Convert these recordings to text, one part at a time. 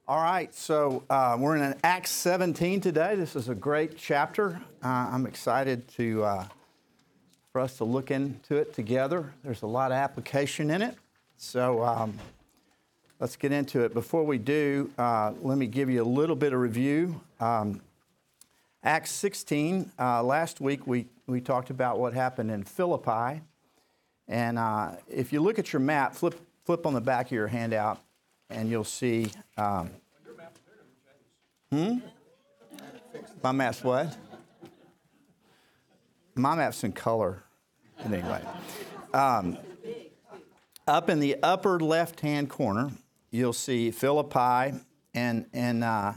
All right, so we're in Acts 17 today. This is a great chapter. I'm excited for us to look into it together. There's a lot of application in it, so let's get into it. Before we do, let me give you a little bit of review. Acts 16, last week we talked about what happened in Philippi, and if you look at your map, flip on the back of your handout, and you'll see. My map's what? My map's in color. Anyway, up in the upper left-hand corner, you'll see Philippi, and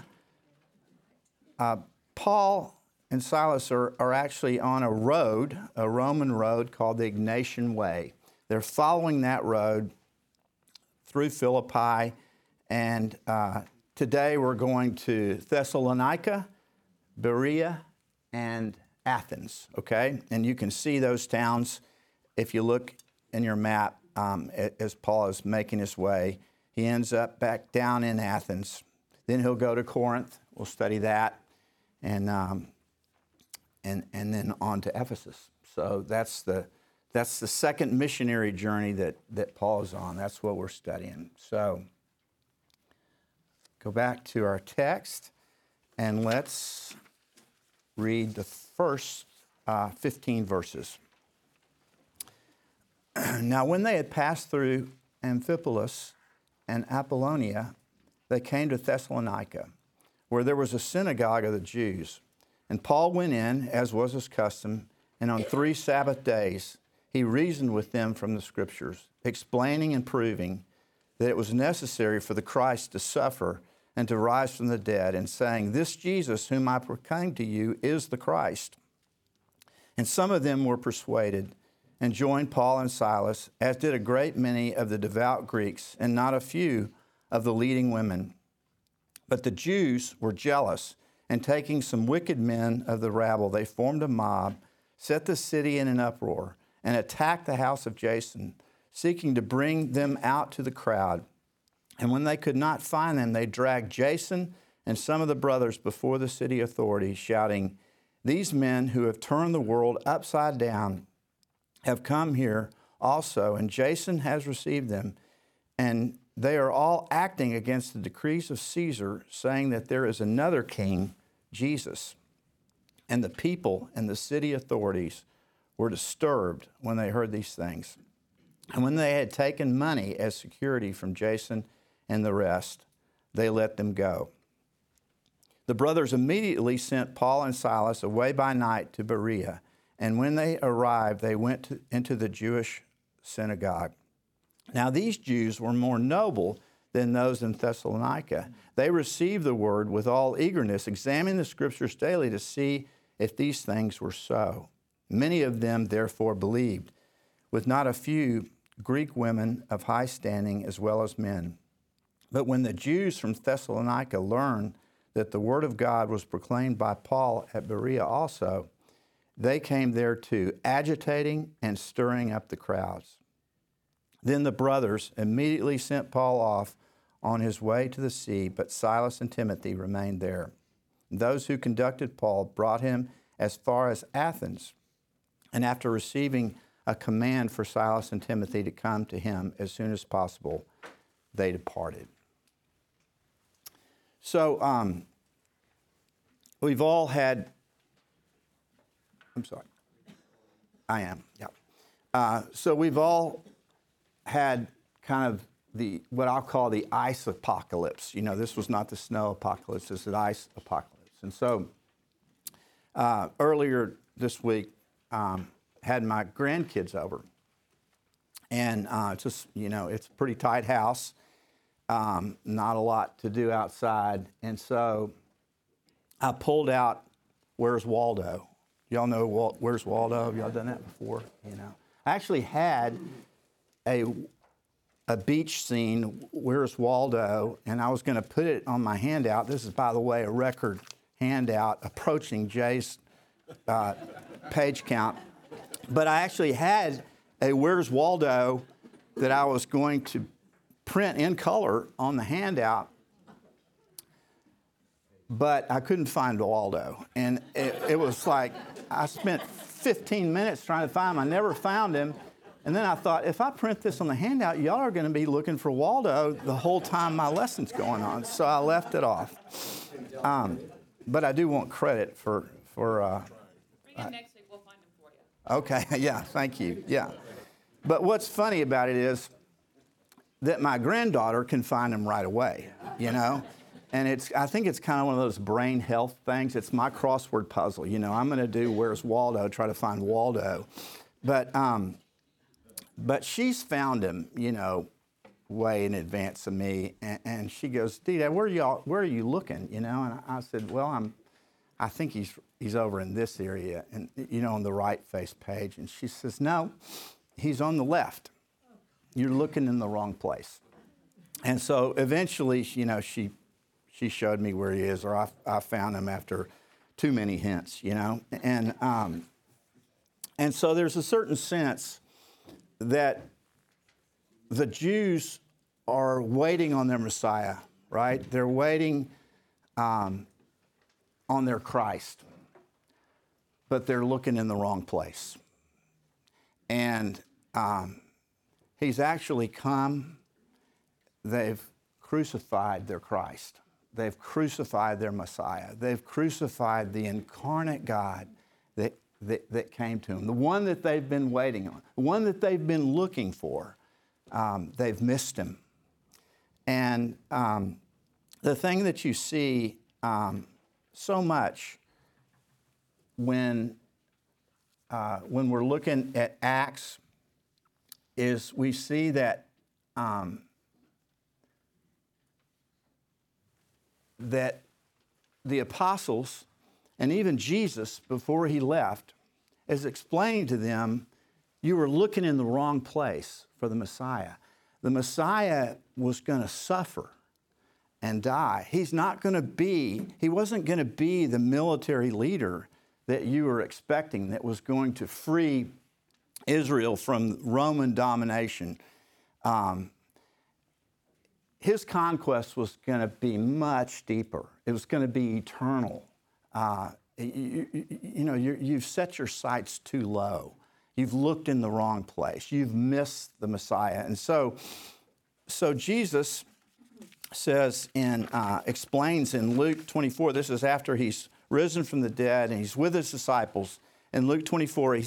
Paul and Silas are actually on a road, a Roman road called the Egnatian Way. They're following that road through Philippi, and today we're going to Thessalonica, Berea, and Athens, okay? And you can see those towns if you look in your map as Paul is making his way. He ends up back down in Athens. Then he'll go to Corinth. We'll study that, and then on to Ephesus. So that's the second missionary journey that Paul is on. That's what we're studying. So go back to our text, and let's read the first 15 verses. Now, when they had passed through Amphipolis and Apollonia, they came to Thessalonica, where there was a synagogue of the Jews. And Paul went in, as was his custom, and on 3 Sabbath days he reasoned with them from the Scriptures, explaining and proving that it was necessary for the Christ to suffer and to rise from the dead, and saying, "This Jesus whom I proclaim to you is the Christ." And some of them were persuaded and joined Paul and Silas, as did a great many of the devout Greeks, and not a few of the leading women. But the Jews were jealous, and taking some wicked men of the rabble, they formed a mob, set the city in an uproar, and attacked the house of Jason, seeking to bring them out to the crowd. And when they could not find them, they dragged Jason and some of the brothers before the city authorities, shouting, "These men who have turned the world upside down have come here also, and Jason has received them. And they are all acting against the decrees of Caesar, saying that there is another king, Jesus." And the people and the city authorities were disturbed when they heard these things. And when they had taken money as security from Jason and the rest, they let them go. The brothers immediately sent Paul and Silas away by night to Berea, and when they arrived, they went into the Jewish synagogue. Now these Jews were more noble than those in Thessalonica. They received the word with all eagerness, examining the Scriptures daily to see if these things were so. Many of them therefore believed, with not a few Greek women of high standing as well as men. But when the Jews from Thessalonica learned that the word of God was proclaimed by Paul at Berea also, they came there too, agitating and stirring up the crowds. Then the brothers immediately sent Paul off on his way to the sea, but Silas and Timothy remained there. Those who conducted Paul brought him as far as Athens, and after receiving a command for Silas and Timothy to come to him as soon as possible, they departed. So we've all had, so we've all had kind of what I'll call the ice apocalypse. You know, this was not the snow apocalypse, it's the ice apocalypse. And so earlier this week, had my grandkids over. And just, you know, it's a pretty tight house. Not a lot to do outside. And so I pulled out Where's Waldo? Y'all know Where's Waldo? Have y'all done that before? You know, I actually had a beach scene, Where's Waldo? And I was going to put it on my handout. This is, by the way, a record handout approaching Jay's page count. But I actually had a Where's Waldo that I was going to print in color on the handout, but I couldn't find Waldo. And it was like I spent 15 minutes trying to find him. I never found him. And then I thought, if I print this on the handout, y'all are going to be looking for Waldo the whole time my lesson's going on. So I left it off. But I do want credit for Bring him next week. We'll find him for you. Okay, yeah, thank you, yeah. But what's funny about it is that my granddaughter can find him right away, you know? And I think it's kind of one of those brain health things. It's my crossword puzzle, you know. I'm going to do Where's Waldo, try to find Waldo. But she's found him, you know, way in advance of me. And she goes, Dad, where are you looking, you know? And I said, well, I think he's over in this area, and you know, on the right face page. And she says, no, he's on the left. You're looking in the wrong place. And so eventually, you know, she showed me where he is, or I found him after too many hints, you know. And so there's a certain sense that the Jews are waiting on their Messiah, right? They're waiting on their Christ, but they're looking in the wrong place. And he's actually come. They've crucified their Christ. They've crucified their Messiah. They've crucified the incarnate God that came to them, the one that they've been waiting on, the one that they've been looking for. They've missed him. And the thing that you see so much when we're looking at Acts is we see that that the apostles and even Jesus, before he left, is explaining to them, you were looking in the wrong place for the Messiah. The Messiah was going to suffer and die. He wasn't going to be the military leader that you were expecting that was going to free Israel from Roman domination. His conquest was going to be much deeper. It was going to be eternal. You've set your sights too low. You've looked in the wrong place. You've missed the Messiah. And so Jesus says explains in Luke 24, this is after he's risen from the dead and he's with his disciples. In Luke 24,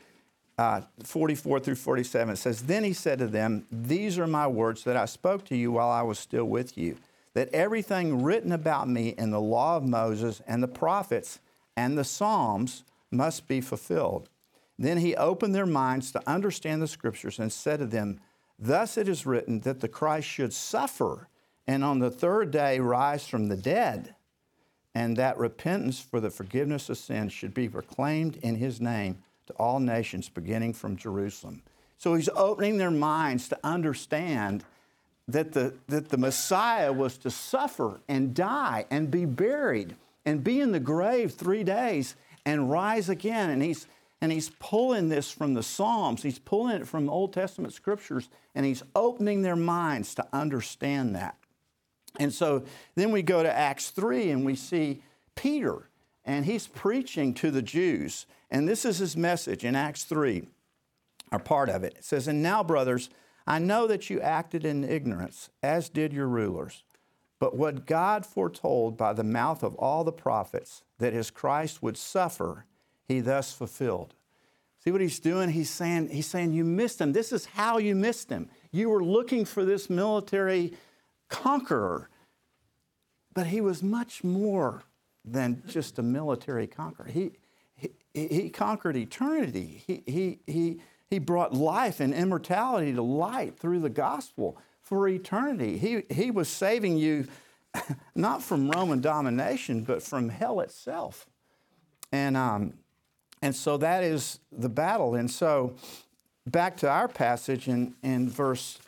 44 through 47, it says, then he said to them, these are my words that I spoke to you while I was still with you, that everything written about me in the law of Moses and the prophets and the Psalms must be fulfilled. Then he opened their minds to understand the scriptures and said to them, thus it is written that the Christ should suffer and on the third day rise from the dead, and that repentance for the forgiveness of sins should be proclaimed in his name to all nations, beginning from Jerusalem. So he's opening their minds to understand that the Messiah was to suffer and die and be buried and be in the grave 3 days and rise again. And he's pulling this from the Psalms. He's pulling it from the Old Testament scriptures, and he's opening their minds to understand that. And so then we go to Acts 3 and we see Peter, and he's preaching to the Jews. And this is his message in Acts 3, or part of it. It says, and now, brothers, I know that you acted in ignorance, as did your rulers. But what God foretold by the mouth of all the prophets, that his Christ would suffer, he thus fulfilled. See what he's doing? He's saying you missed him. This is how you missed him. You were looking for this military conqueror. But he was much more than just a military conqueror. He conquered eternity. He brought life and immortality to light through the gospel for eternity. He was saving you not from Roman domination, but from hell itself. And so that is the battle. And so back to our passage in verse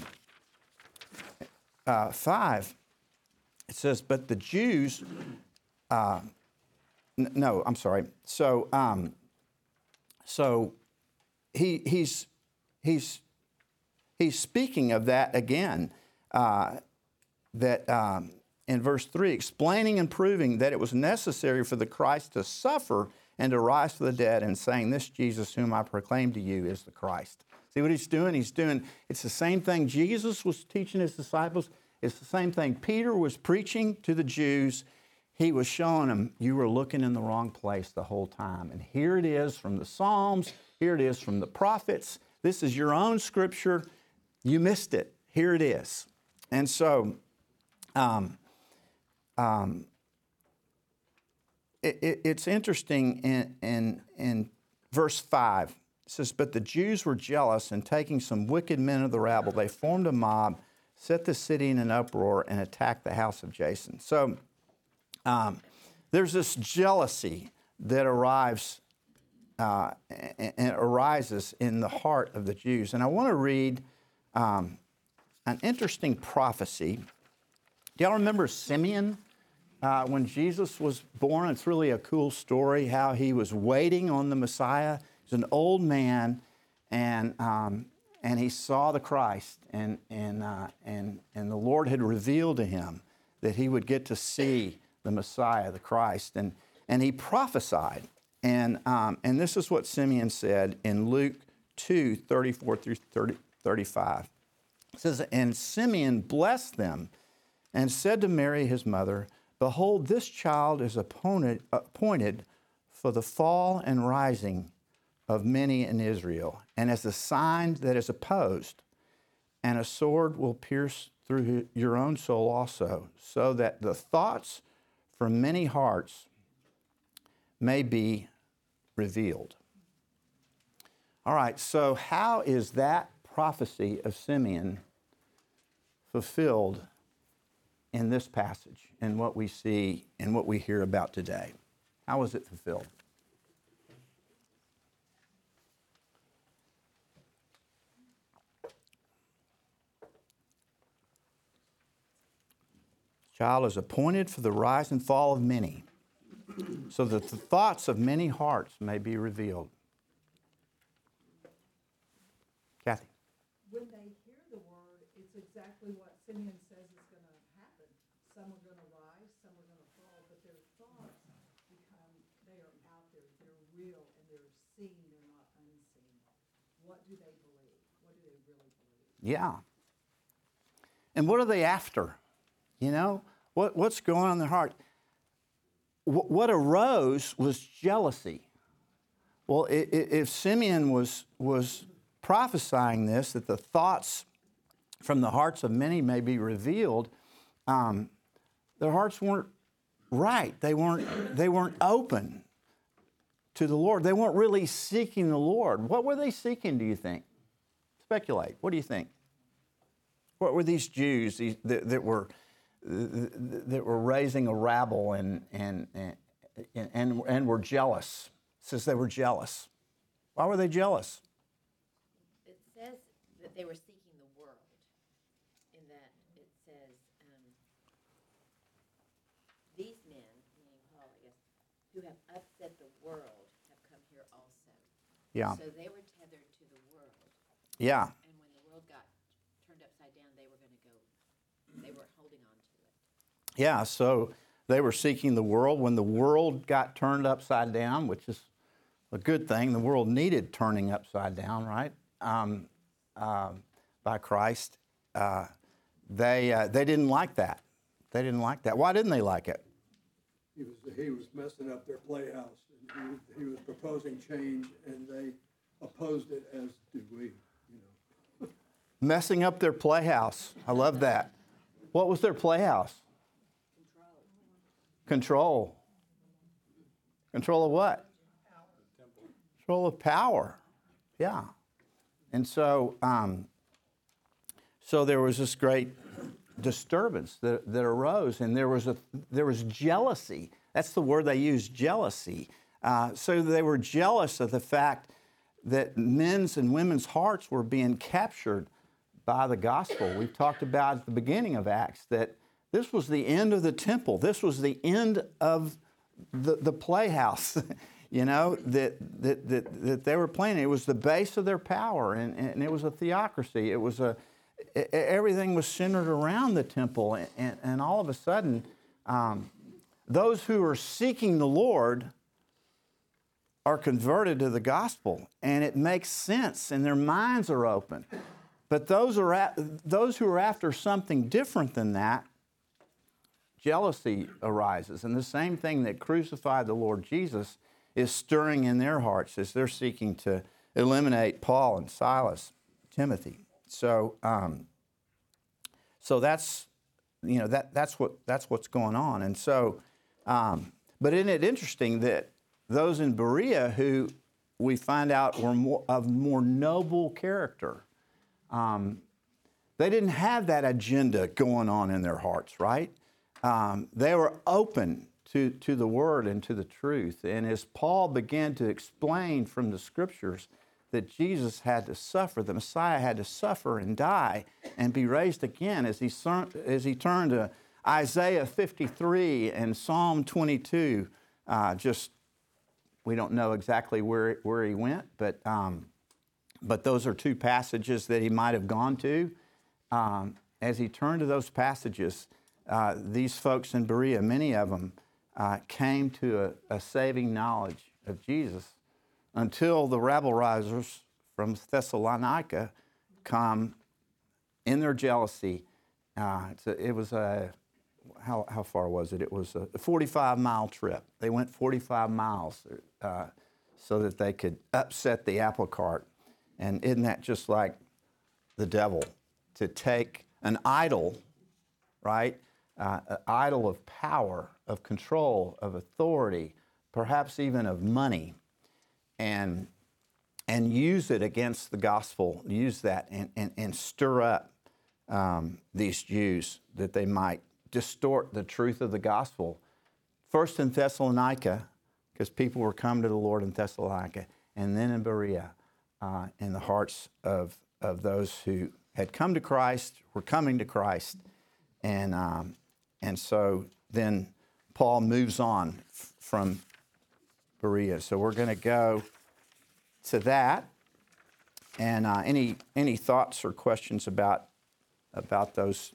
5, it says, but the Jews... No, I'm sorry. So he's speaking of that again. in verse 3, explaining and proving that it was necessary for the Christ to suffer and to rise from the dead, and saying, this Jesus whom I proclaim to you is the Christ. See what he's doing? It's the same thing Jesus was teaching his disciples. It's the same thing Peter was preaching to the Jews. He was showing them, you were looking in the wrong place the whole time. And here it is from the Psalms. Here it is from the prophets. This is your own scripture. You missed it. Here it is. And so, it's interesting in verse 5. It says, but the Jews were jealous, and taking some wicked men of the rabble, they formed a mob, set the city in an uproar, and attacked the house of Jason. So there's this jealousy that arises in the heart of the Jews. And I want to read an interesting prophecy. Do y'all remember Simeon? When Jesus was born, it's really a cool story how he was waiting on the Messiah. He's an old man, and he saw the Christ, and the Lord had revealed to him that he would get to see the Messiah, the Christ, and he prophesied. And this is what Simeon said in Luke 2, 34 through 35. It says, and Simeon blessed them and said to Mary his mother, behold, this child is appointed for the fall and rising of many in Israel, and as a sign that is opposed, and a sword will pierce through your own soul also, so that the thoughts from many hearts may be revealed. All right, so how is that prophecy of Simeon fulfilled in this passage and what we see and what we hear about today? How is it fulfilled? Child is appointed for the rise and fall of many, so that the thoughts of many hearts may be revealed. Kathy. When they hear the word, it's exactly what Simeon says is going to happen. Some are going to rise, some are going to fall, but their thoughts they are out there, they're real, and they're seen, they're not unseen. What do they believe? What do they really believe? Yeah. And what are they after? You know, what's going on in their heart? What arose was jealousy. Well, if Simeon was prophesying this, that the thoughts from the hearts of many may be revealed, their hearts weren't right. They weren't open to the Lord. They weren't really seeking the Lord. What were they seeking, do you think? Speculate. What do you think? What were these Jews that were raising a rabble and were jealous? It says they were jealous. Why were they jealous? It says that they were seeking the world, in that it says, these men, meaning Paul, I guess, who have upset the world have come here also. Yeah. So they were tethered to the world. Yeah. And when the world got turned upside down, they were holding on to it. Yeah, so they were seeking the world. When the world got turned upside down, which is a good thing, the world needed turning upside down, right? By Christ. They didn't like that. They didn't like that. Why didn't they like it? He was messing up their playhouse. And he was proposing change, and they opposed it, as did we. Messing up their playhouse. I love that. What was their playhouse? Control. Control of what? Control of power. Yeah. And so, so there was this great disturbance that arose, and there was jealousy. That's the word they used, jealousy. So they were jealous of the fact that men's and women's hearts were being captured by the gospel. We've talked about at the beginning of Acts that this was the end of the temple. This was the end of the playhouse, you know, that they were playing. It was the base of their power, and it was a theocracy. It was everything was centered around the temple. And all of a sudden, those who are seeking the Lord are converted to the gospel, and it makes sense, and their minds are open. But those who are after something different than that, jealousy arises. And the same thing that crucified the Lord Jesus is stirring in their hearts as they're seeking to eliminate Paul and Silas, Timothy. So, so that's what's going on. And so, but isn't it interesting that those in Berea who we find out were of more noble character, they didn't have that agenda going on in their hearts, right? They were open to the Word and to the truth. And as Paul began to explain from the Scriptures that Jesus had to suffer, the Messiah had to suffer and die and be raised again, as he turned to Isaiah 53 and Psalm 22, we don't know exactly where he went, but those are two passages that he might have gone to. As he turned to those passages, these folks in Berea, many of them, came to a saving knowledge of Jesus until the rabble-rousers from Thessalonica come in their jealousy. It was how far was it? It was a 45-mile trip. They went 45 miles so that they could upset the apple cart. And isn't that just like the devil, to take an idol, right? An idol of power, of control, of authority, perhaps even of money, and use it against the gospel, use that and stir up these Jews that they might distort the truth of the gospel. First in Thessalonica, because people were coming to the Lord in Thessalonica, and then in Berea, in the hearts of those who had come to Christ, were coming to Christ. And so then Paul moves on from Berea. So we're going to go to that. And any thoughts or questions about those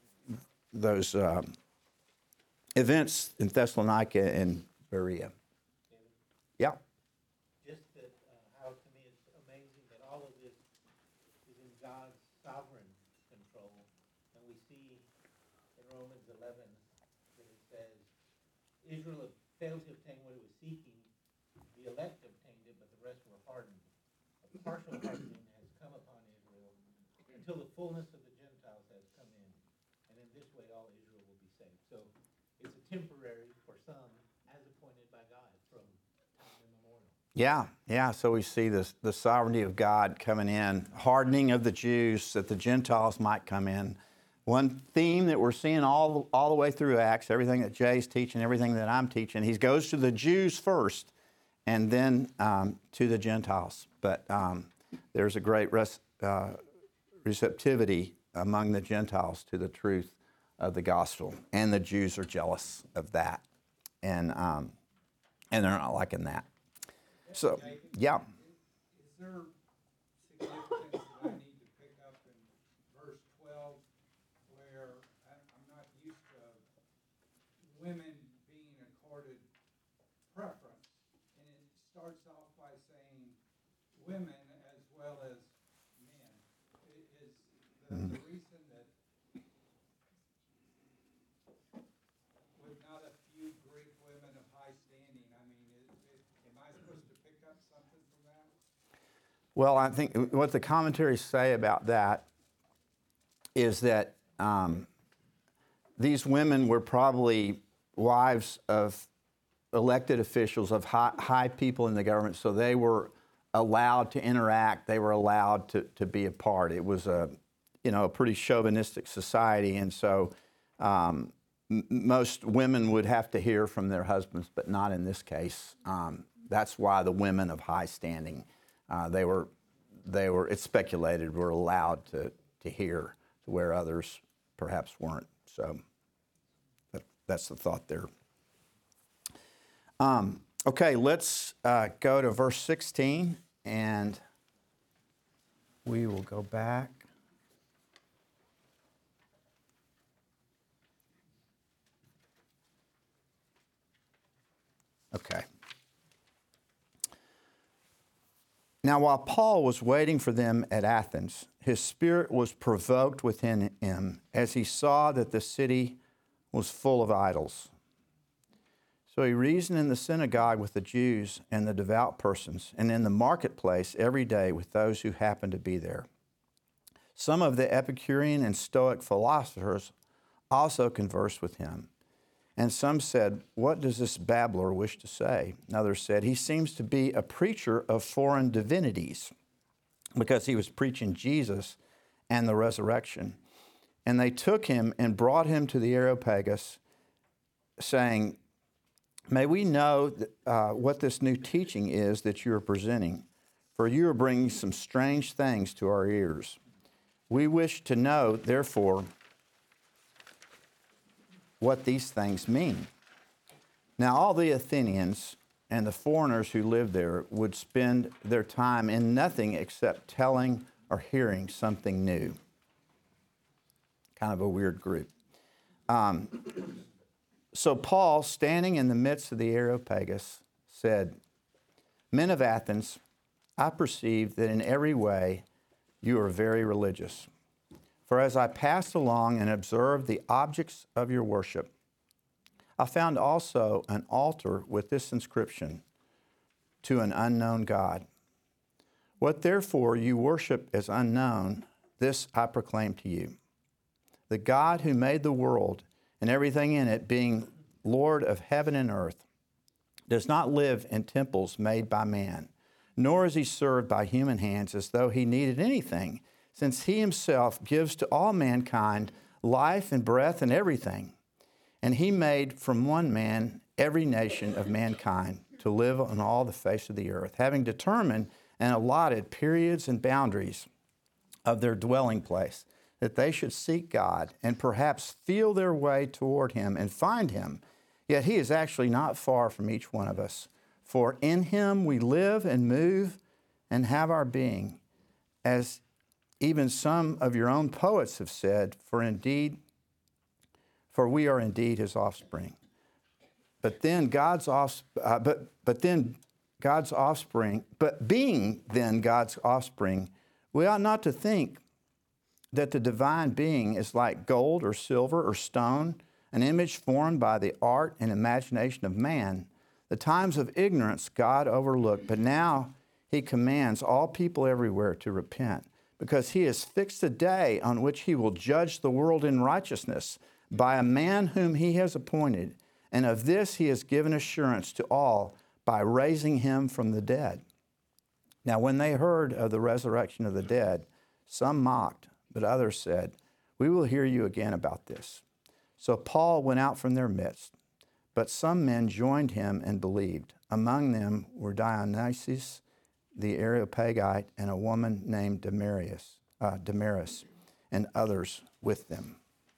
events in Thessalonica and Berea? Yeah. Just that how to me it's amazing that all of this is in God's sovereign control. And we see in Romans 11 that it says, Israel failed to obtain what it was seeking. The elect obtained it, but the rest were hardened. A partial hardening has come upon Israel until the fullness of the Gentiles has come in. And in this way all Israel will be saved. So it's a temporary for some, as appointed by God from time immemorial. Yeah. So we see the sovereignty of God coming in, hardening of the Jews that the Gentiles might come in. One theme that we're seeing all the way through Acts, everything that Jay's teaching, everything that I'm teaching, he goes to the Jews first and then to the Gentiles. But there's a great receptivity among the Gentiles to the truth of the gospel, and the Jews are jealous of that, and they're not liking that. So, yeah. Is there significance that I need to pick up in verse 12 where I'm not used to women being accorded preference? And it starts off by saying women as well as men. Is the reason that with not a few Greek women of high standing, I mean, am I supposed to pick up something from that? Well, I think what the commentaries say about that is that these women were probably wives of elected officials, of high people in the government, so they were allowed to interact, they were allowed to be a part. It was a pretty chauvinistic society, and so most women would have to hear from their husbands, but not in this case. That's why the women of high standing, they were, it's speculated, were allowed to hear, to where others perhaps weren't. So that's the thought there. Okay, let's go to verse 16, and we will go back. Okay. Now, while Paul was waiting for them at Athens, his spirit was provoked within him as he saw that the city was full of idols. So he reasoned in the synagogue with the Jews and the devout persons, and in the marketplace every day with those who happened to be there. Some of the Epicurean and Stoic philosophers also conversed with him. And some said, "What does this babbler wish to say?" And others said, "He seems to be a preacher of foreign divinities," because he was preaching Jesus and the resurrection. And they took him and brought him to the Areopagus, saying, "May we know what this new teaching is that you are presenting, for you are bringing some strange things to our ears. We wish to know, therefore, what these things mean." Now all the Athenians and the foreigners who lived there would spend their time in nothing except telling or hearing something new. Kind of a weird group. So Paul, standing in the midst of the Areopagus, said, "Men of Athens, I perceive that in every way you are very religious. For as I passed along and observed the objects of your worship, I found also an altar with this inscription, 'To an unknown God.' What therefore you worship as unknown, this I proclaim to you. The God who made the world and everything in it, being Lord of heaven and earth, does not live in temples made by man, nor is he served by human hands as though he needed anything, since he himself gives to all mankind life and breath and everything. And he made from one man every nation of mankind to live on all the face of the earth, having determined and allotted periods and boundaries of their dwelling place, that they should seek God and perhaps feel their way toward him and find him. Yet he is actually not far from each one of us. For in him we live and move and have our being, as even some of your own poets have said, for we are indeed his offspring. But being then God's offspring, we ought not to think that the divine being is like gold or silver or stone, an image formed by the art and imagination of man. The times of ignorance God overlooked, but now he commands all people everywhere to repent, because he has fixed a day on which he will judge the world in righteousness by a man whom he has appointed. And of this he has given assurance to all by raising him from the dead. Now when they heard of the resurrection of the dead, some mocked, but others said, "We will hear you again about this." So Paul went out from their midst, but some men joined him and believed. Among them were Dionysius the Areopagite and a woman named Damaris, and others with them.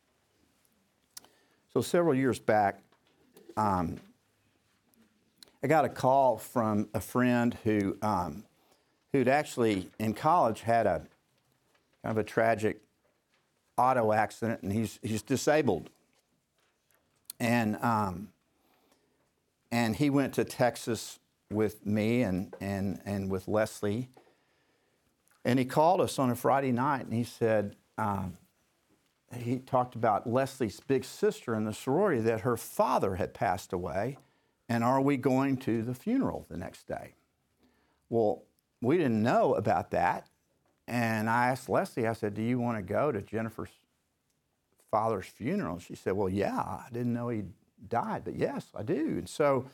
So several years back, I got a call from a friend who'd actually in college had a kind of a tragic auto accident, and he's disabled, and he went to Texas with me and with Leslie, and he called us on a Friday night, and he said. He talked about Leslie's big sister in the sorority, that her father had passed away, and are we going to the funeral the next day? Well, we didn't know about that, and I asked Leslie, I said, "Do you want to go to Jennifer's father's funeral?" She said, "Well, yeah, I didn't know he died, but yes, I do." And so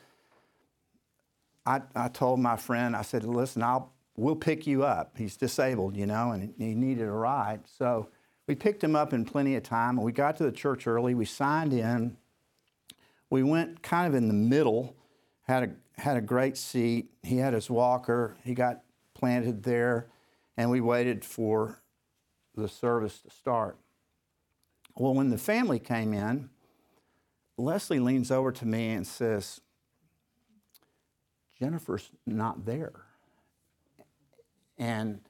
I told my friend, I said, "Listen, we'll pick you up. He's disabled, and he needed a ride." So we picked him up in plenty of time, and we got to the church early. We signed in. We went kind of in the middle, had a great seat. He had his walker. He got planted there, and we waited for the service to start. Well, when the family came in, Leslie leans over to me and says, "Jennifer's not there." And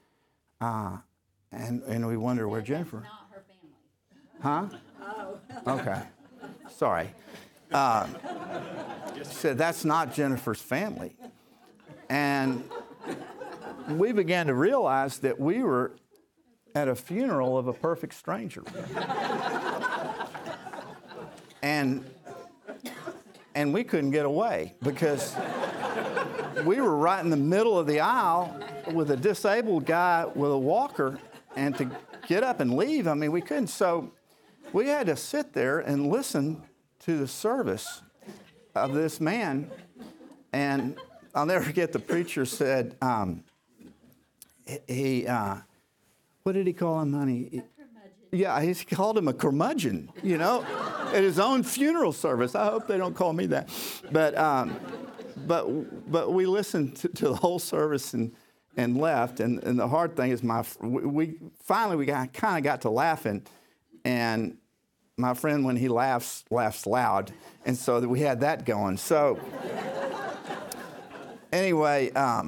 we wonder where Jennifer. That's not her family. Huh? Oh. Okay. Sorry. said, that's not Jennifer's family. And we began to realize that we were at a funeral of a perfect stranger. And we couldn't get away because we were right in the middle of the aisle with a disabled guy with a walker, and to get up and leave, I mean, we couldn't. So we had to sit there and listen to the service of this man. And I'll never forget, the preacher said, what did he call him, honey? Yeah, he called him a curmudgeon, you know, at his own funeral service. I hope they don't call me that. But we listened to the whole service and left. And the hard thing is, we finally kind of got to laughing. And my friend, when he laughs loud. And so we had that going. So anyway, I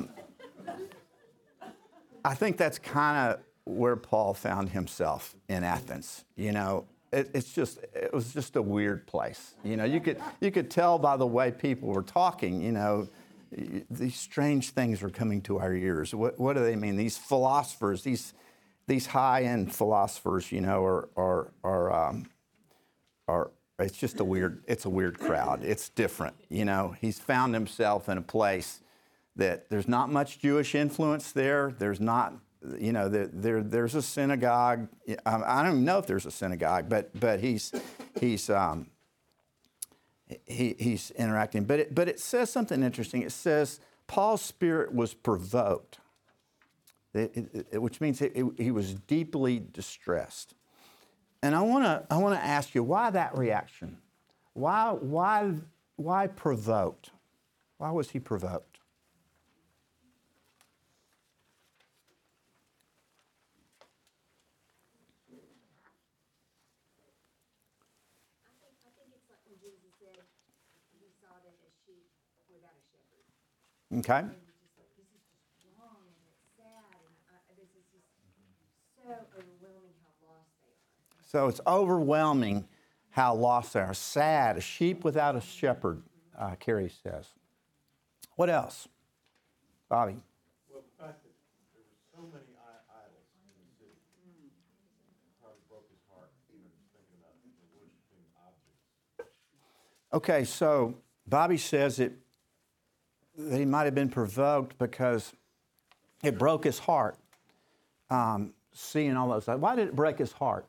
think that's kind of where Paul found himself in Athens. You know, it was just a weird place. You know, you could tell by the way people were talking. You know, these strange things were coming to our ears. What do they mean? These philosophers, these high-end philosophers, you know, are it's just a weird crowd. It's different. You know, he's found himself in a place that there's not much Jewish influence there. There's not, you know, there's a synagogue. I don't even know if there's a synagogue, but he's interacting. But it says something interesting. It says Paul's spirit was provoked, which means he was deeply distressed. And I want to ask you, why that reaction? Why provoked? Why was he provoked? I think it's like when Jesus said he saw them as sheep without a shepherd. Okay. And he's just like, this is just wrong and it's sad and this is just so overwhelming how lost they are. So it's overwhelming how lost they are. Sad, a sheep without a shepherd, Carrie says. What else? Bobby? Well, the fact that there were so many idols in the city probably broke his heart, even just thinking about the worshiping objects. Okay, so Bobby says that he might have been provoked because it broke his heart, seeing all those. Why did it break his heart?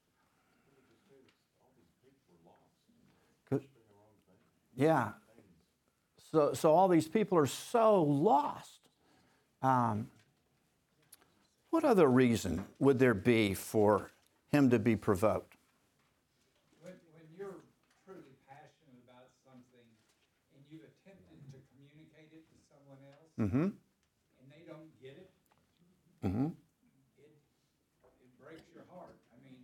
Yeah. So all these people are so lost. What other reason would there be for him to be provoked? When you're truly passionate about something and you've attempted to communicate it to someone else Mm-hmm. and they don't get it, Mm-hmm. it breaks your heart. I mean,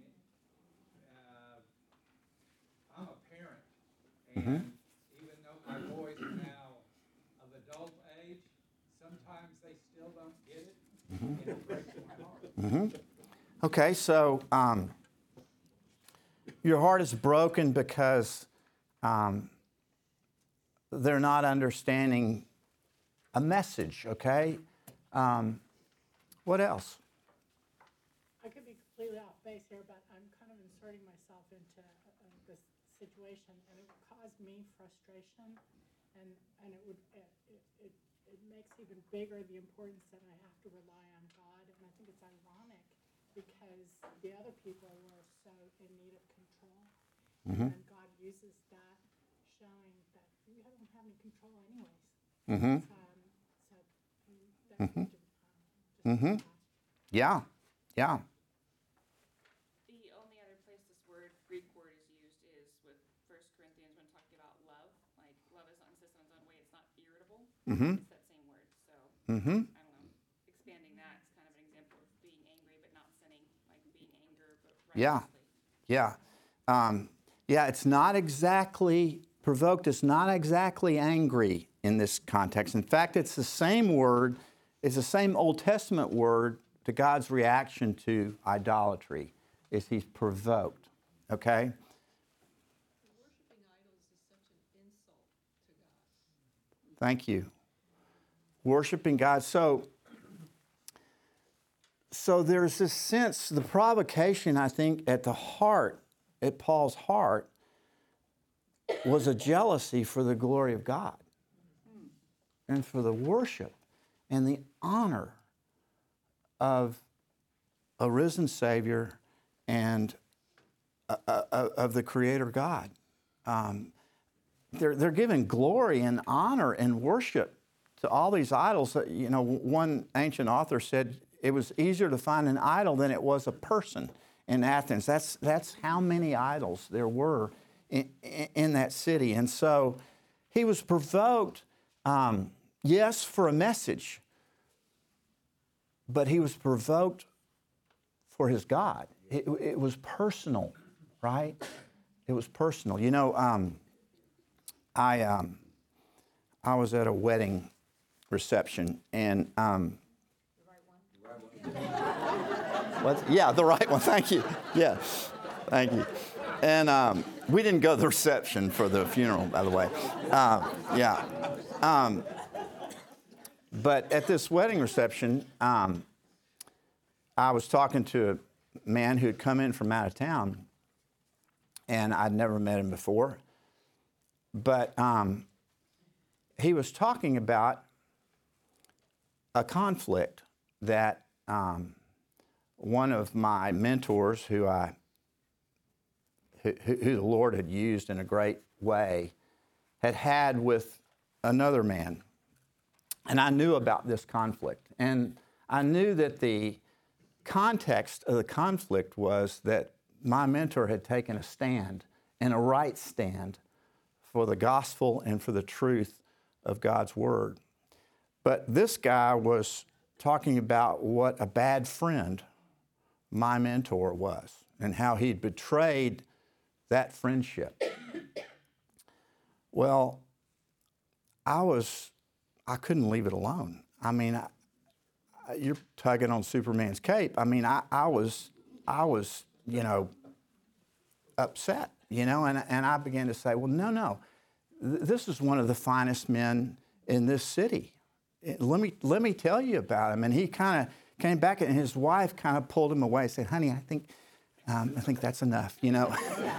I'm a parent, and even though my boys are now of adult age, sometimes they still don't get it, and it breaks my heart. Mm-hmm. Okay, so your heart is broken because they're not understanding a message, okay? What else? I could be completely off base here, but I'm kind of inserting myself into this situation, and it would cause me frustration, and it makes even bigger the importance that I have to rely on God, and I think it's ironic because the other people were so in need of control, and God uses that, showing that we don't have any control anyways. Mm-hmm. So that's just Mm-hmm. Yeah, yeah. The only other place this Greek word is used is with 1 Corinthians when talking about love. Like, love is not insistent on its own way, it's not irritable. Mm-hmm. It's that same word. So, Mm-hmm. I don't know, expanding that is kind of an example of being angry but not sinning, like being anger but Yeah. righteously. Yeah. Yeah, it's not exactly provoked, it's not exactly angry in this context. In fact, it's the same word, it's the same Old Testament word to God's reaction to idolatry, is he's provoked, okay? Worshipping idols is such an insult to God. Thank you. Worshiping God. So there's this sense, the provocation, I think, at Paul's heart, was a jealousy for the glory of God and for the worship and the honor of a risen Savior and of the Creator God. They're giving glory and honor and worship to all these idols. You know, one ancient author said it was easier to find an idol than it was a person in Athens. That's how many idols there were in that city. And so he was provoked, yes, for a message, but he was provoked for his God. It was personal, right? It was personal. You know, I was at a wedding reception, and what? Yeah, the right one. Thank you. Yeah, thank you. And we didn't go to the reception for the funeral, by the way. Yeah. But at this wedding reception, I was talking to a man who had come in from out of town, and I'd never met him before. But he was talking about a conflict that one of my mentors, who the Lord had used in a great way, had with another man. And I knew about this conflict. And I knew that the context of the conflict was that my mentor had taken a stand, and a right stand, for the gospel and for the truth of God's word. But this guy was talking about what a bad friend my mentor was and how he'd betrayed that friendship. Well, I couldn't leave it alone. I mean, you're tugging on Superman's cape. I mean, I was, you know, upset, you know, and I began to say, well, no, this is one of the finest men in this city. Let me tell you about him. And he kind of came back, and his wife kind of pulled him away and said, honey, I think that's enough, you know.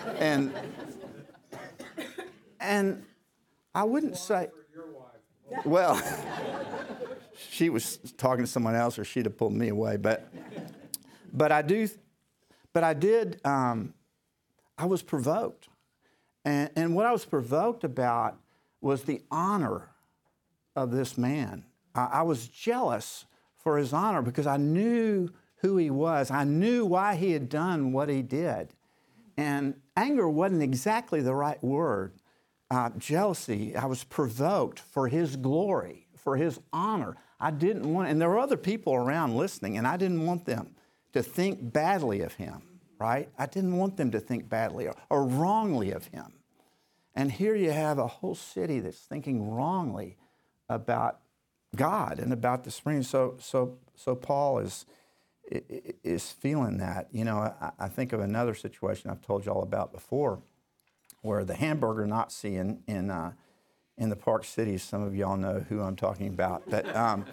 and I wouldn't say, well, she was talking to someone else, or she'd have pulled me away. But I did. I was provoked, and what I was provoked about was the honor of this man. I was jealous for his honor because I knew who he was. I knew why he had done what he did, and anger wasn't exactly the right word. Jealousy. I was provoked for his glory, for his honor. I didn't want, and there were other people around listening, and I didn't want them to think badly of him, right? I didn't want them to think badly or wrongly of him. And here you have a whole city that's thinking wrongly about God and about the spring. So Paul is feeling that. You know, I think of another situation I've told you all about before, where the hamburger Nazi in the Park Cities, some of y'all know who I'm talking about, but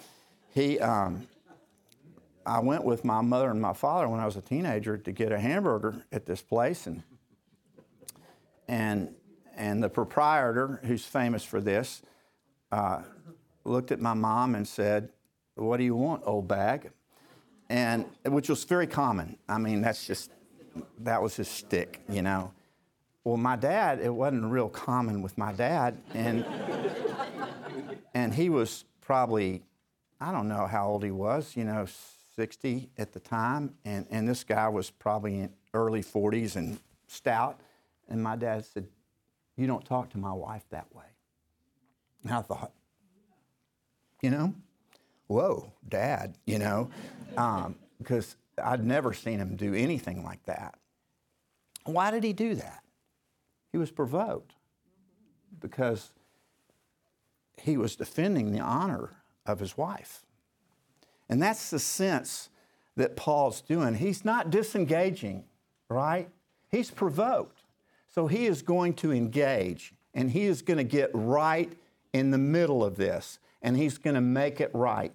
I went with my mother and my father when I was a teenager to get a hamburger at this place, and the proprietor, who's famous for this, looked at my mom and said, "What do you want, old bag?" And which was very common. I mean, that was his shtick, you know. Well, my dad, it wasn't real common with my dad, and he was probably, I don't know how old he was, you know, 60 at the time, and this guy was probably in early 40s and stout, and my dad said, "You don't talk to my wife that way." And I thought, you know, whoa, Dad, you know, because I'd never seen him do anything like that. Why did he do that? He was provoked because he was defending the honor of his wife. And that's the sense that Paul's doing. He's not disengaging, right? He's provoked. So he is going to engage, and he is going to get right in the middle of this, and he's going to make it right.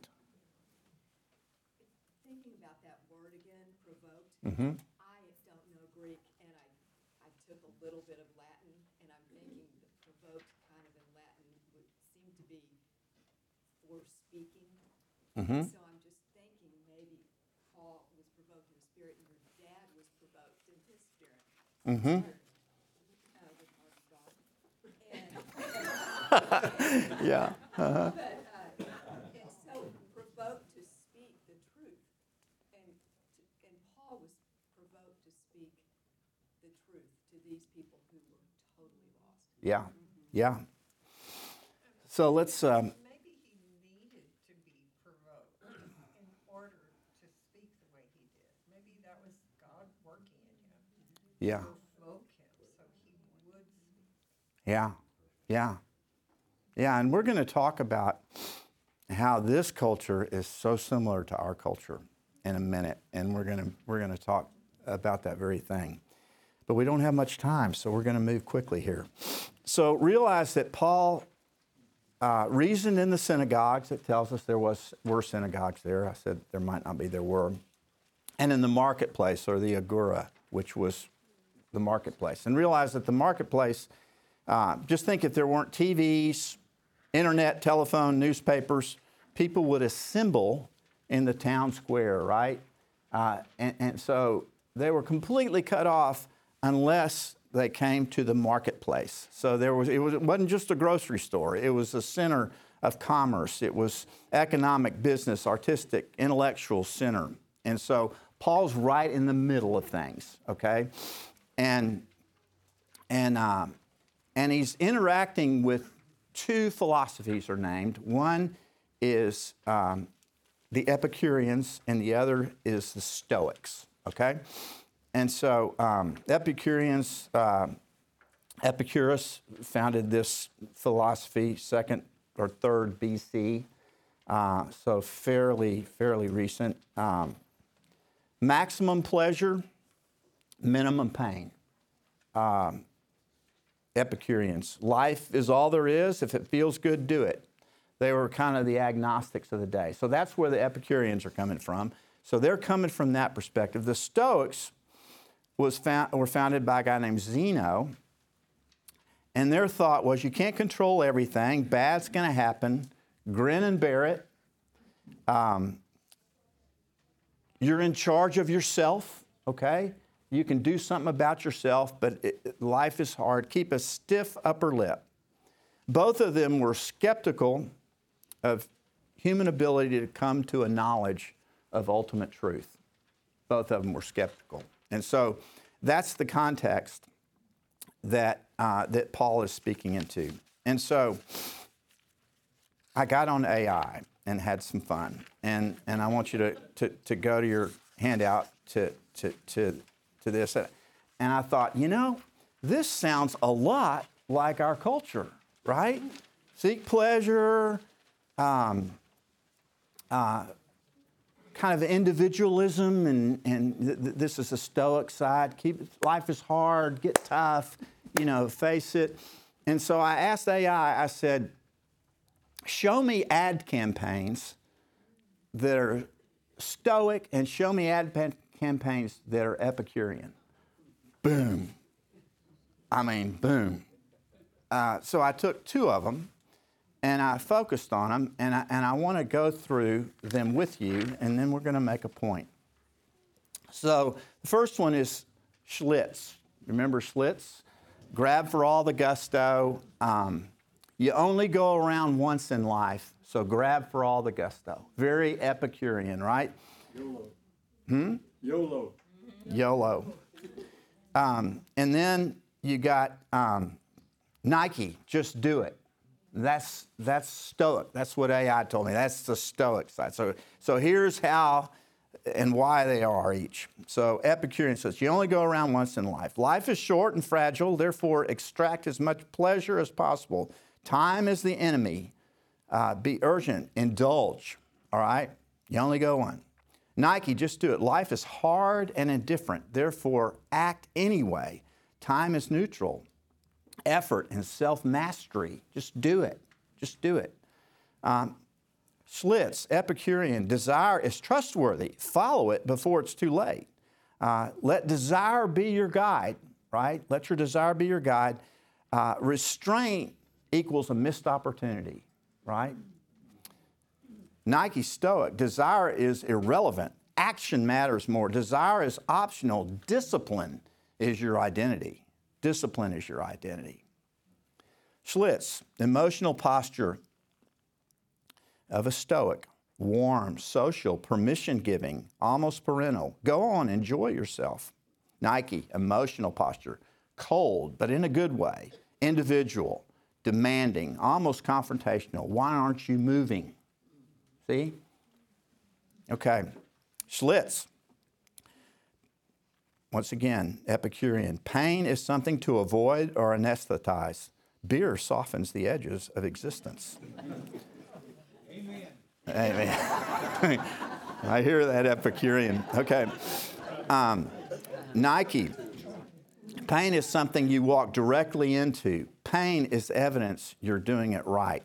Thinking about that word again, provoked. Mm-hmm. I don't know Greek, and I took a little bit of Latin, and I'm thinking that provoked kind of in Latin would seem to be for speaking. Mm-hmm. So I'm just thinking maybe Paul was provoked in the spirit, and your dad was provoked in his spirit. Mm-hmm. With our God. And, Yeah. Uh-huh. and so provoked to speak the truth, and Paul was provoked to speak the truth to these people who were totally lost. Yeah. Yeah. So let's. Maybe he needed to be provoked in order to speak the way he did. Maybe that was God working in him. Yeah. Provoke him so he would speak. Yeah. Yeah. Yeah. And we're going to talk about how this culture is so similar to our culture in a minute, and we're going to talk about that very thing. But we don't have much time, so we're going to move quickly here. So realize that Paul reasoned in the synagogues. It tells us there were synagogues there. I said there might not be, there were. And in the marketplace, or the agora, which was the marketplace. And realize that the marketplace, just think if there weren't TVs, internet, telephone, newspapers, people would assemble in the town square, right? And so they were completely cut off unless they came to the marketplace. So it wasn't just a grocery store. It was a center of commerce. It was economic, business, artistic, intellectual center. And so Paul's right in the middle of things, okay? And he's interacting with two philosophies are named. One is the Epicureans, and the other is the Stoics, okay? And so Epicureans, Epicurus founded this philosophy 2nd or 3rd BC, so fairly recent. Maximum pleasure, minimum pain. Epicureans. Life is all there is. If it feels good, do it. They were kind of the agnostics of the day. So that's where the Epicureans are coming from. So they're coming from that perspective. The Stoics were founded by a guy named Zeno, and their thought was you can't control everything. Bad's going to happen. Grin and bear it. You're in charge of yourself, okay? You can do something about yourself, but life is hard. Keep a stiff upper lip. Both of them were skeptical of human ability to come to a knowledge of ultimate truth. Both of them were skeptical. And so that's the context that Paul is speaking into. And so I got on AI and had some fun. And I want you to go to your handout to this. And I thought, this sounds a lot like our culture, right? Seek pleasure, kind of individualism, and this is the Stoic side. Life is hard, get tough, face it. And so I asked AI, I said, show me ad campaigns that are Stoic and show me ad campaigns that are Epicurean. Boom. I mean, boom. So I took two of them and I focused on them, and I want to go through them with you, and then we're going to make a point. So the first one is Schlitz. Remember Schlitz? Grab for all the gusto. You only go around once in life, so grab for all the gusto. Very Epicurean, right? YOLO. YOLO. YOLO. And then you got Nike, just do it. That's Stoic. That's what AI told me. That's the Stoic side. So here's how and why they are each. So Epicurean says, you only go around once in life. Life is short and fragile, therefore extract as much pleasure as possible. Time is the enemy. Be urgent, indulge, all right? You only go one. Nike, just do it. Life is hard and indifferent, therefore act anyway. Time is neutral. Effort and self-mastery, just do it. Just do it. Schlitz, Epicurean, desire is trustworthy. Follow it before it's too late. Let desire be your guide, right? Let your desire be your guide. Restraint equals a missed opportunity, right? Nike, Stoic, desire is irrelevant. Action matters more. Desire is optional. Discipline is your identity. Discipline is your identity. Schlitz, emotional posture of a Stoic, warm, social, permission-giving, almost parental. Go on, enjoy yourself. Nike, emotional posture, cold, but in a good way, individual, demanding, almost confrontational. Why aren't you moving? See? Okay. Schlitz, once again, Epicurean. Pain is something to avoid or anesthetize. Beer softens the edges of existence. Amen. Amen. I hear that, Epicurean. Okay. Nike. Pain is something you walk directly into. Pain is evidence you're doing it right.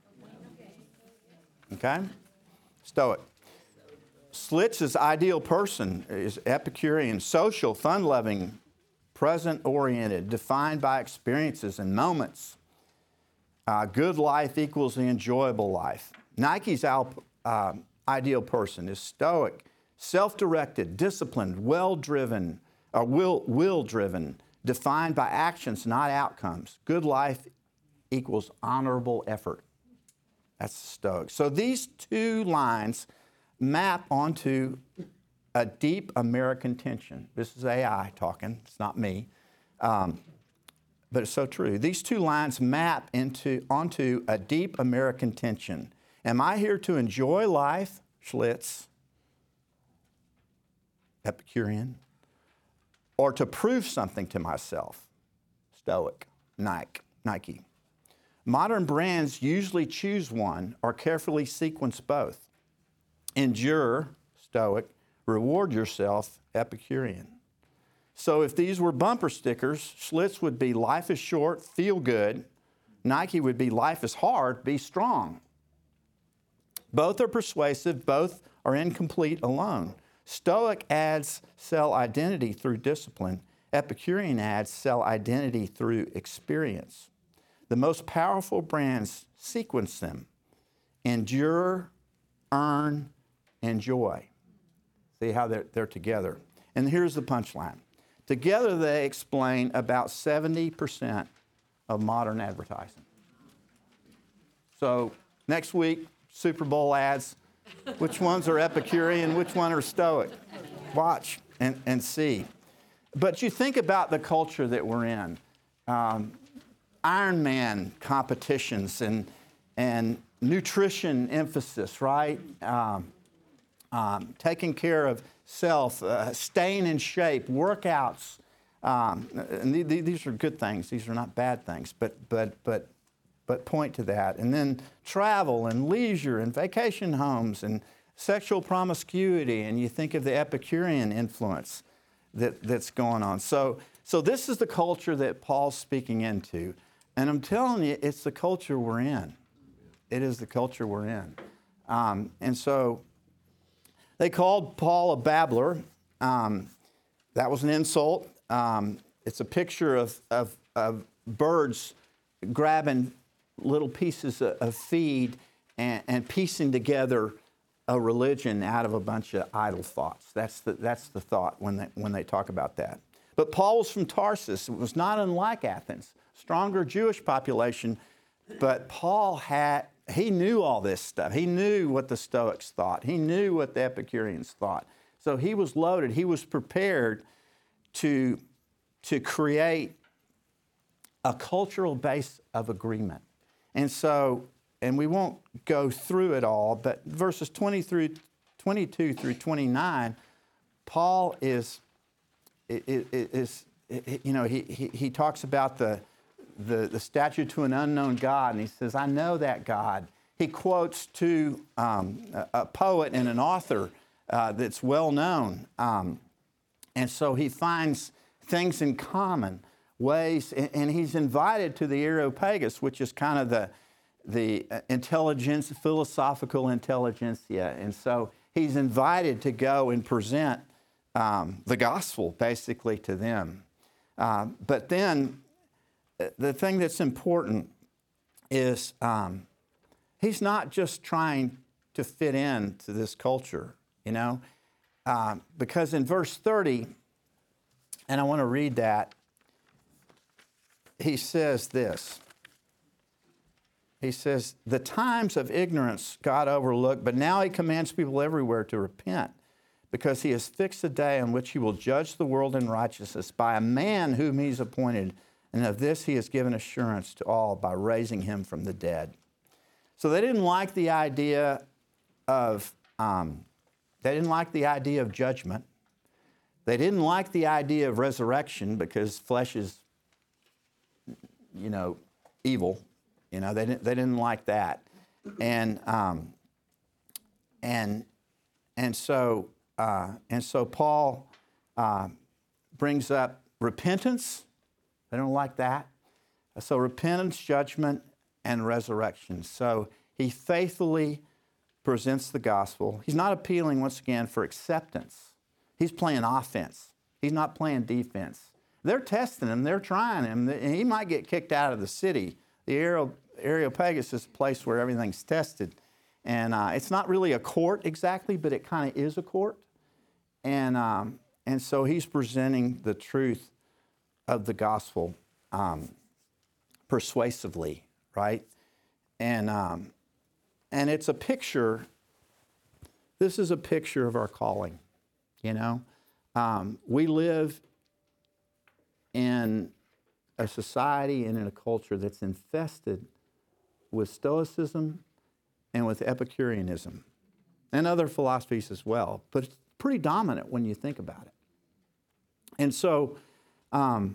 Okay? Stoic. Schlitz's ideal person is Epicurean, social, fun-loving, present-oriented, defined by experiences and moments. Good life equals the enjoyable life. Nike's ideal person is Stoic, self-directed, disciplined, well-driven, will-driven, defined by actions, not outcomes. Good life equals honorable effort. That's Stoic. So these two lines map onto a deep American tension. This is AI talking, it's not me, but it's so true. These two lines map onto a deep American tension. Am I here to enjoy life, Schlitz, Epicurean, or to prove something to myself, Stoic, Nike? Modern brands usually choose one or carefully sequence both. Endure, Stoic. Reward yourself, Epicurean. So if these were bumper stickers, Schlitz would be life is short, feel good. Nike would be life is hard, be strong. Both are persuasive, both are incomplete alone. Stoic adds sell identity through discipline. Epicurean adds sell identity through experience. The most powerful brands sequence them. Endure, earn, enjoy. See how they're together. And here's the punchline. Together they explain about 70% of modern advertising. So next week, Super Bowl ads, which ones are Epicurean, which one are Stoic? Watch and see. But you think about the culture that we're in. Ironman competitions and nutrition emphasis, right? Taking care of self, staying in shape, workouts. And these are good things. These are not bad things, but point to that. And then travel and leisure and vacation homes and sexual promiscuity. And you think of the Epicurean influence that's going on. So this is the culture that Paul's speaking into. And I'm telling you, it's the culture we're in. It is the culture we're in. And so they called Paul a babbler. That was an insult. It's a picture of birds grabbing little pieces of feed and piecing together a religion out of a bunch of idle thoughts. That's the thought when they talk about that. But Paul was from Tarsus. It was not unlike Athens. Stronger Jewish population, but Paul he knew all this stuff. He knew what the Stoics thought. He knew what the Epicureans thought. So he was loaded. He was prepared to create a cultural base of agreement. And we won't go through it all, but verses 22 through 29, Paul is he talks about the statue to an unknown God, and he says, I know that God. He quotes to a poet and an author that's well known. And so he finds things in common, ways, and he's invited to the Areopagus, which is kind of intelligence, philosophical intelligentsia. And so he's invited to go and present the gospel basically to them. But then the thing that's important is he's not just trying to fit in to this culture, you know, because in verse 30, and I want to read that, he says this. He says, the times of ignorance God overlooked, but now he commands people everywhere to repent, because he has fixed a day on which he will judge the world in righteousness by a man whom he's appointed, and of this he has given assurance to all by raising him from the dead. So they didn't like the idea of judgment. They didn't like the idea of resurrection because flesh is, you know, evil. You know, they didn't like that, and so Paul brings up repentance. They don't like that. So repentance, judgment, and resurrection. So he faithfully presents the gospel. He's not appealing once again for acceptance. He's playing offense. He's not playing defense. They're testing him. They're trying him. And he might get kicked out of the city. The Areopagus is a place where everything's tested. And it's not really a court exactly, but it kind of is a court. And so he's presenting the truth of the gospel persuasively, right? And it's a picture. This is a picture of our calling, you know. We live in a society and in a culture that's infested with Stoicism and with Epicureanism and other philosophies as well, but it's pretty dominant when you think about it. And so the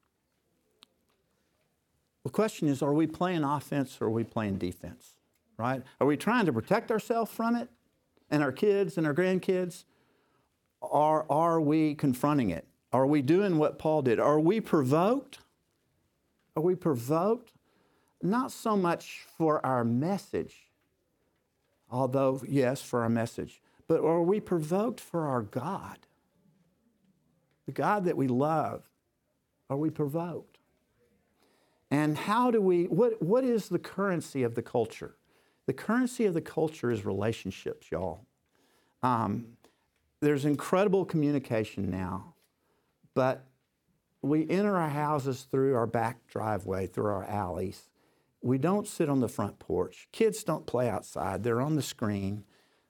question is, are we playing offense or are we playing defense, right? Are we trying to protect ourselves from it and our kids and our grandkids? Or are we confronting it? Are we doing what Paul did? Are we provoked? Are we provoked? Not so much for our message, although, yes, for our message, but are we provoked for our God? The God that we love, are we provoked? And how do we, what is the currency of the culture? The currency of the culture is relationships, y'all. There's incredible communication now, but we enter our houses through our back driveway, through our alleys. We don't sit on the front porch. Kids don't play outside. They're on the screen.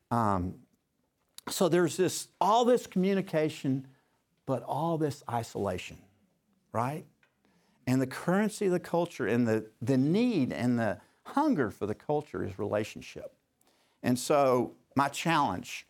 So there's all this communication, but all this isolation, right? And the currency of the culture and the need and the hunger for the culture is relationship. And so my challenge,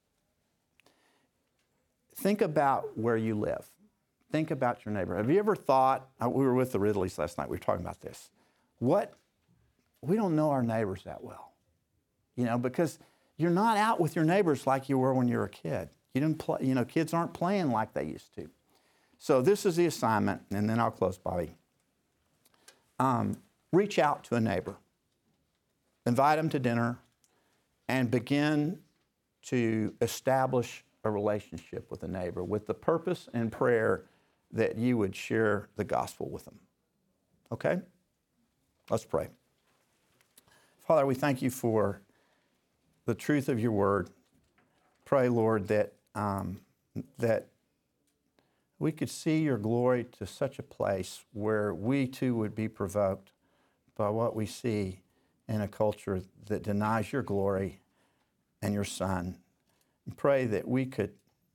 think about where you live. Think about your neighbor. Have you ever thought, we were with the Ridleys last night, we were talking about this. We don't know our neighbors that well, you know, because you're not out with your neighbors like you were when you were a kid. You didn't play, you know, kids aren't playing like they used to. So this is the assignment, and then I'll close, Bobby. Reach out to a neighbor. Invite them to dinner and begin to establish a relationship with a neighbor with the purpose and prayer that you would share the gospel with them. Okay? Let's pray. Father, we thank you for the truth of your word. Pray, Lord, that we could see your glory to such a place where we too would be provoked by what we see in a culture that denies your glory and your Son. And pray that we could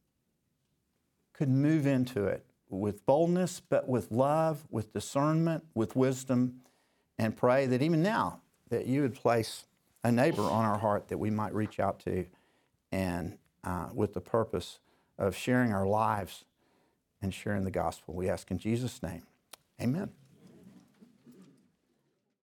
move into it with boldness, but with love, with discernment, with wisdom, and pray that even now that you would place a neighbor on our heart that we might reach out to and with the purpose of sharing our lives and sharing the gospel. We ask in Jesus' name, amen.